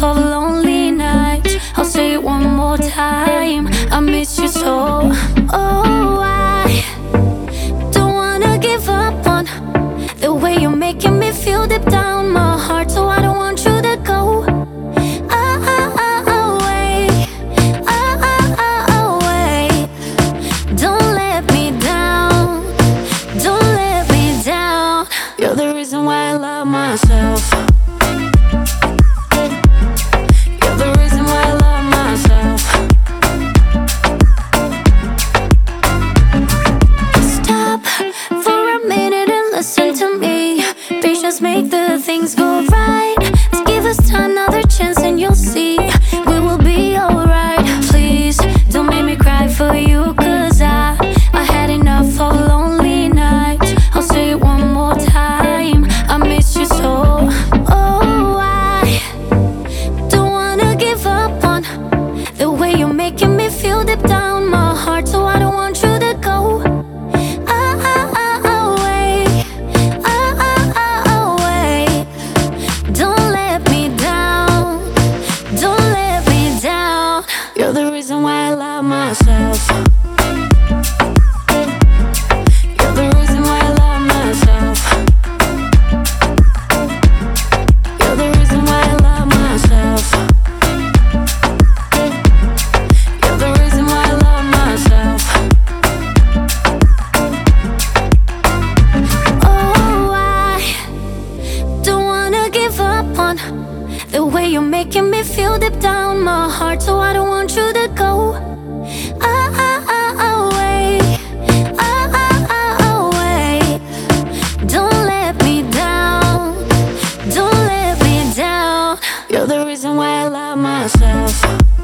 of lonely nights. I'll say it one more time, I miss you so. Oh, I don't wanna give up on the way you're making me feel deep down my heart. So I don't want you to go away, away. Don't let me down, don't let me down. You're the reason why I love myself. You're the reason why I love myself. Stop for a minute and listen to me. Patience make the things go right. Let's give us another chance and you'll see we will be alright. Please don't make me cry for you, cause I had enough of lonely nights. I'll say it one more time, I miss you so. Oh, I don't wanna give up on the way you're making me feel deep down my heart. So I don't want you to go away, away. Don't let me down, don't let me down. You're the reason why I love myself. You're the reason why I love myself. You're the reason why I love myself. You're the reason why I love myself. Oh, I don't wanna give up on the way you're making me feel deep down my heart. So I don't want you to go away, away. Don't let me down, don't let me down. You're the reason why I love myself.